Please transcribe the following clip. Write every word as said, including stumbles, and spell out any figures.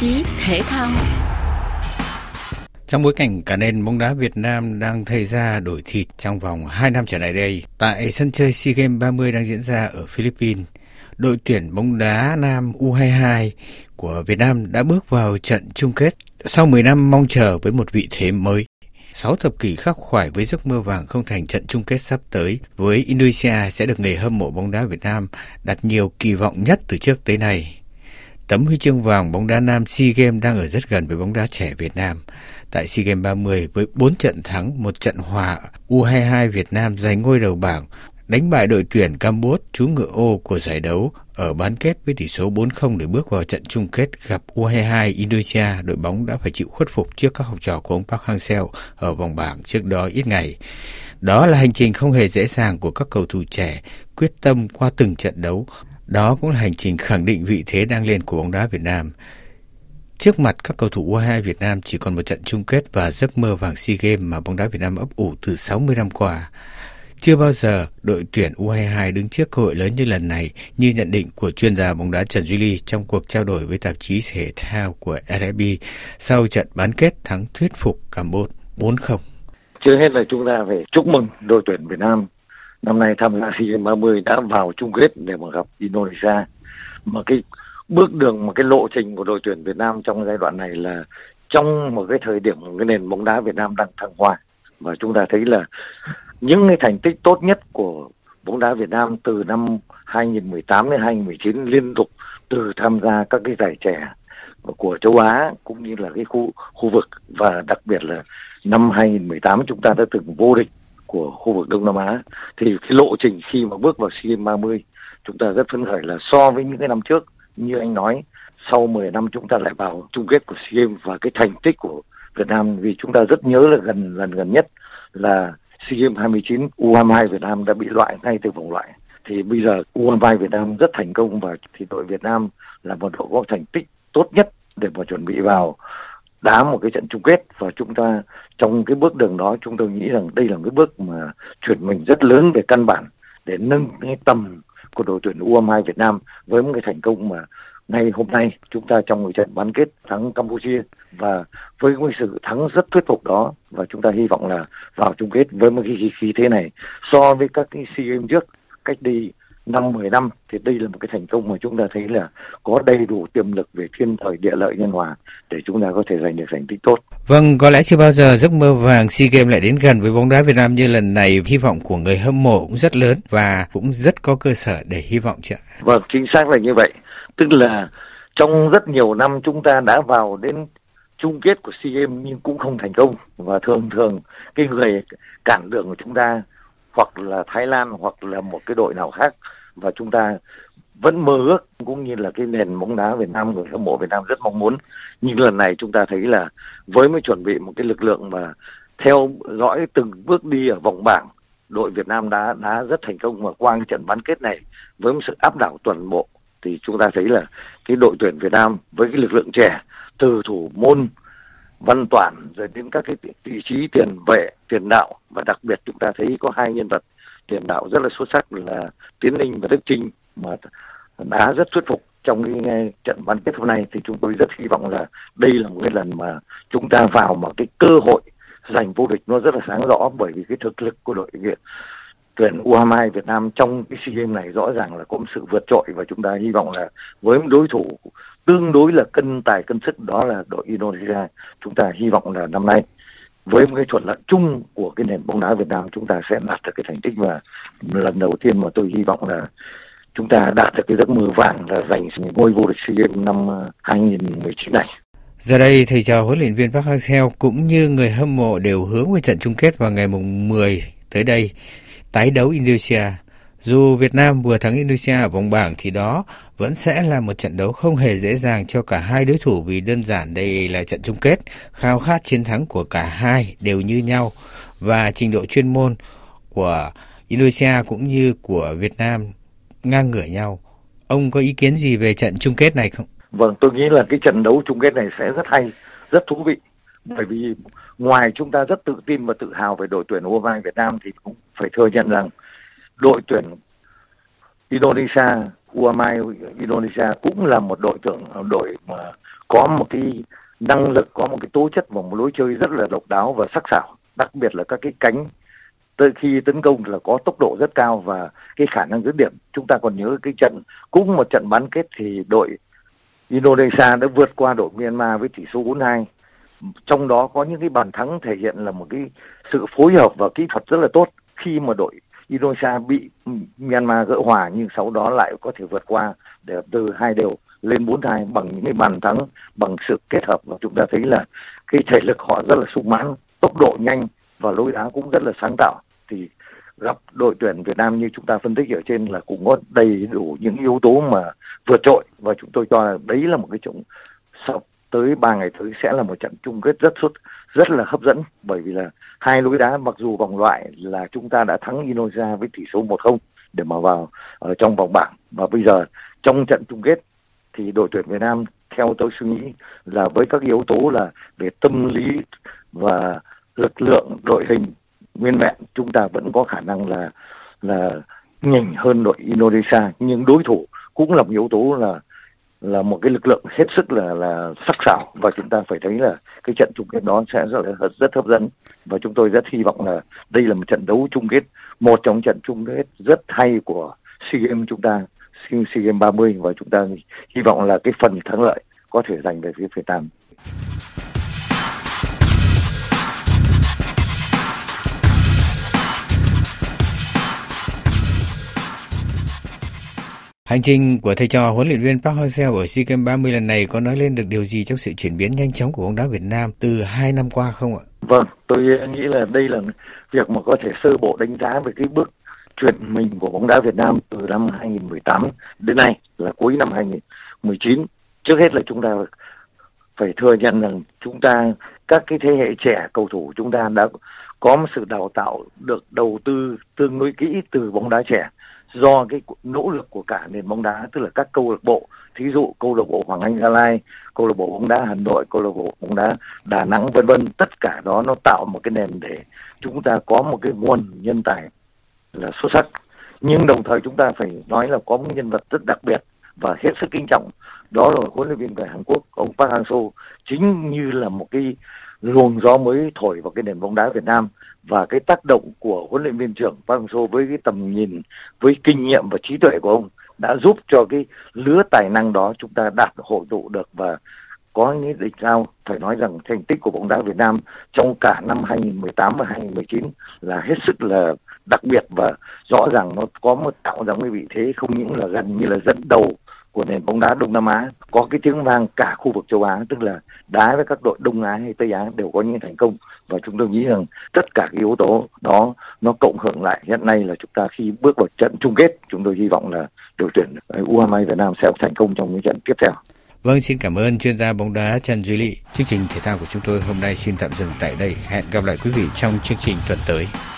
chí thể thao. Trong bối cảnh cả nền bóng đá Việt Nam đang thay da đổi thịt trong vòng hai năm trở lại đây, tại sân chơi SEA Games ba mươi đang diễn ra ở Philippines, đội tuyển bóng đá nam U hai mươi hai của Việt Nam đã bước vào trận chung kết sau mười năm mong chờ với một vị thế mới. Sáu thập kỷ khắc khoải với giấc mơ vàng không thành, trận chung kết sắp tới với Indonesia sẽ được người hâm mộ bóng đá Việt Nam đặt nhiều kỳ vọng nhất từ trước tới nay. Tấm huy chương vàng bóng đá nam SEA Games đang ở rất gần với bóng đá trẻ Việt Nam. Tại SEA Games ba mươi với bốn trận thắng, một trận hòa, U hai mươi hai Việt Nam giành ngôi đầu bảng, đánh bại đội tuyển Campuchia chú ngựa ô của giải đấu ở bán kết với tỷ số bốn không để bước vào trận chung kết gặp U hai mươi hai Indonesia. Đội bóng đã phải chịu khuất phục trước các học trò của ông Park Hang-seo ở vòng bảng trước đó ít ngày. Đó là hành trình không hề dễ dàng của các cầu thủ trẻ, quyết tâm qua từng trận đấu. Đó cũng là hành trình khẳng định vị thế đang lên của bóng đá Việt Nam. Trước mặt các cầu thủ U hai mươi hai Việt Nam chỉ còn một trận chung kết và giấc mơ vàng SEA Games mà bóng đá Việt Nam ấp ủ từ sáu mươi năm qua. Chưa bao giờ đội tuyển U hai mươi hai đứng trước cơ hội lớn như lần này, như nhận định của chuyên gia bóng đá Trần Duy Ly trong cuộc trao đổi với tạp chí thể thao của ét ép bê sau trận bán kết thắng thuyết phục Campuchia bốn không. Trước hết là chúng ta phải chúc mừng đội tuyển Việt Nam năm nay tham gia SEA Games ba mươi đã vào chung kết để mà gặp Indonesia. Mà cái bước đường, một cái lộ trình của đội tuyển Việt Nam trong giai đoạn này là trong một cái thời điểm cái nền bóng đá Việt Nam đang thăng hoa, và chúng ta thấy là những cái thành tích tốt nhất của bóng đá Việt Nam từ năm hai không một tám đến hai không một chín liên tục từ tham gia các cái giải trẻ của châu Á cũng như là cái khu khu vực, và đặc biệt là năm hai không một tám chúng ta đã từng vô địch của khu vực Đông Nam Á. Thì cái lộ trình khi mà bước vào SEA Games ba mươi chúng ta rất phấn khởi là so với những cái năm trước, như anh nói, sau mười năm chúng ta lại vào chung kết của SEA Games, và cái thành tích của Việt Nam, vì chúng ta rất nhớ là gần lần gần nhất là SEA Games hai mươi chín, U hai mươi hai Việt Nam đã bị loại ngay từ vòng loại. Thì bây giờ U hai mươi hai Việt Nam rất thành công, và thì đội Việt Nam là một đội có thành tích tốt nhất để mà chuẩn bị vào đá một cái trận chung kết. Và chúng ta trong cái bước đường đó, chúng tôi nghĩ rằng đây là cái bước mà chuyển mình rất lớn về căn bản để nâng cái tầm của đội tuyển U hai mươi hai Việt Nam với một cái thành công mà ngay hôm nay chúng ta trong một trận bán kết thắng Campuchia, và với cái sự thắng rất thuyết phục đó, và chúng ta hy vọng là vào chung kết với một cái khí thế này so với các cái SEA Games trước cách đây năm mười năm, thì đây là một cái thành công mà chúng ta thấy là có đầy đủ tiềm lực về thiên thời địa lợi nhân hòa để chúng ta có thể giành được thành tích tốt. Vâng, có lẽ chưa bao giờ giấc mơ vàng SEA Games lại đến gần với bóng đá Việt Nam như lần này. Hy vọng của người hâm mộ cũng rất lớn và cũng rất có cơ sở để hy vọng chứ ạ? Vâng, chính xác là như vậy. Tức là trong rất nhiều năm chúng ta đã vào đến chung kết của SEA Games nhưng cũng không thành công, và thường thường cái người cản đường của chúng ta hoặc là Thái Lan hoặc là một cái đội nào khác, và chúng ta vẫn mơ ước cũng như là cái nền bóng đá Việt Nam, người hâm mộ Việt Nam rất mong muốn. Nhưng lần này chúng ta thấy là với mới chuẩn bị một cái lực lượng mà theo dõi từng bước đi ở vòng bảng, đội Việt Nam đã đã rất thành công, và qua cái trận bán kết này với một sự áp đảo toàn bộ thì chúng ta thấy là cái đội tuyển Việt Nam với cái lực lượng trẻ từ thủ môn Văn Toản rồi đến các cái vị trí tiền vệ, tiền đạo, và đặc biệt chúng ta thấy có hai nhân vật tiền đạo rất là xuất sắc là Tiến Linh và Đức Chinh mà đá rất thuyết phục trong cái trận bán kết hôm nay. Thì chúng tôi rất hy vọng là đây là một cái lần mà chúng ta vào mà cái cơ hội giành vô địch nó rất là sáng rõ, bởi vì cái thực lực của đội Việt tuyển U hai mươi hai Việt Nam trong cái SEA Games này rõ ràng là có một sự vượt trội, và chúng ta hy vọng là với một đối thủ tương đối là cân tài cân sức đó là đội Indonesia, chúng ta hy vọng là năm nay với một cái thuận lợi chung của cái nền bóng đá Việt Nam chúng ta sẽ đạt được cái thành tích, và lần đầu tiên mà tôi hy vọng là chúng ta đạt được cái giấc mơ vàng là giành ngôi vô địch SEA Games năm hai không một chín này. Giờ đây, thầy trò huấn luyện viên Park Hang-seo cũng như người hâm mộ đều hướng về trận chung kết vào ngày mùng mười tới đây, tái đấu Indonesia. Dù Việt Nam vừa thắng Indonesia ở vòng bảng thì đó vẫn sẽ là một trận đấu không hề dễ dàng cho cả hai đối thủ, vì đơn giản đây là trận chung kết, khao khát chiến thắng của cả hai đều như nhau, và trình độ chuyên môn của Indonesia cũng như của Việt Nam ngang ngửa nhau. Ông có ý kiến gì về trận chung kết này không? Vâng, tôi nghĩ là cái trận đấu chung kết này sẽ rất hay, rất thú vị, bởi vì ngoài chúng ta rất tự tin và tự hào về đội tuyển U hai mươi hai Việt Nam thì cũng phải thừa nhận rằng đội tuyển Indonesia, U hai mươi hai Indonesia cũng là một đội tuyển đội mà có một cái năng lực, có một cái tố chất và một lối chơi rất là độc đáo và sắc sảo, đặc biệt là các cái cánh tới khi tấn công là có tốc độ rất cao và cái khả năng dứt điểm. Chúng ta còn nhớ cái trận, cũng một trận bán kết thì đội Indonesia đã vượt qua đội Myanmar với tỷ số bốn hai. Trong đó có những cái bàn thắng thể hiện là một cái sự phối hợp và kỹ thuật rất là tốt, khi mà đội Indonesia bị Myanmar gỡ hòa nhưng sau đó lại có thể vượt qua để từ hai đều lên bốn hai bằng những cái bàn thắng, bằng sự kết hợp. Và chúng ta thấy là cái thể lực họ rất là sung mãn, tốc độ nhanh và lối đá cũng rất là sáng tạo. Thì gặp đội tuyển Việt Nam như chúng ta phân tích ở trên là cũng có đầy đủ những yếu tố mà vượt trội, và chúng tôi cho là đấy là một cái trận sắp tới ba ngày tới sẽ là một trận chung kết rất xuất rất là hấp dẫn, bởi vì là hai lối đá, mặc dù vòng loại là chúng ta đã thắng Indonesia với tỷ số một không để mà vào ở trong vòng bảng, và bây giờ trong trận chung kết thì đội tuyển Việt Nam theo tôi suy nghĩ là với các yếu tố là về tâm lý và lực lượng đội hình nguyên vẹn, chúng ta vẫn có khả năng là là nhỉnh hơn đội Indonesia, nhưng đối thủ cũng là một yếu tố là là một cái lực lượng hết sức là là sắc sảo, và chúng ta phải thấy là cái trận chung kết đó sẽ rất là rất hấp dẫn, và chúng tôi rất hy vọng là đây là một trận đấu chung kết, một trong trận chung kết rất hay của SEA Games chúng ta, SEA Games ba mươi, và chúng ta hy vọng là cái phần thắng lợi có thể giành về phía Việt Nam. Hành trình của thầy trò huấn luyện viên Park Hang-seo ở SEA Games ba mươi lần này có nói lên được điều gì trong sự chuyển biến nhanh chóng của bóng đá Việt Nam từ hai năm qua không ạ? Vâng, tôi nghĩ là đây là việc mà có thể sơ bộ đánh giá về cái bước chuyển mình của bóng đá Việt Nam từ năm hai không một tám đến nay là cuối năm hai không một chín. Trước hết là chúng ta phải thừa nhận rằng chúng ta, các cái thế hệ trẻ cầu thủ chúng ta đã có một sự đào tạo được đầu tư tương đối kỹ từ bóng đá trẻ, do cái nỗ lực của cả nền bóng đá, tức là các câu lạc bộ, thí dụ câu lạc bộ Hoàng Anh Gia Lai, câu lạc bộ bóng đá Hà Nội, câu lạc bộ bóng đá Đà Nẵng, vân vân. Tất cả đó nó tạo một cái nền để chúng ta có một cái nguồn nhân tài là xuất sắc. Nhưng đồng thời chúng ta phải nói là có một nhân vật rất đặc biệt và hết sức kính trọng, đó là huấn luyện viên người Hàn Quốc, ông Park Hang-seo, chính như là một cái luồng gió mới thổi vào cái nền bóng đá Việt Nam. Và cái tác động của huấn luyện viên trưởng Park Hang-seo với cái tầm nhìn, với kinh nghiệm và trí tuệ của ông đã giúp cho cái lứa tài năng đó chúng ta đạt hội tụ được và có những đỉnh cao. Phải nói rằng thành tích của bóng đá Việt Nam trong cả năm hai không một tám và hai không một chín là hết sức là đặc biệt, và rõ ràng nó có một tạo ra một vị thế không những là gần như là dẫn đầu của nền bóng đá Đông Nam Á, có cái tiếng vang cả khu vực châu Á, tức là đá với các đội Đông Á hay Tây Á đều có những thành công. Và chúng tôi nghĩ rằng tất cả cái yếu tố đó nó cộng hưởng lại, hiện nay là chúng ta khi bước vào trận chung kết, chúng tôi hy vọng là đội tuyển u hai mươi Việt Nam sẽ thành công trong những trận tiếp theo. Vâng, xin cảm ơn chuyên gia bóng đá Trần Duy Lị. Chương trình thể thao của chúng tôi hôm nay xin tạm dừng tại đây. Hẹn gặp lại quý vị trong chương trình tuần tới.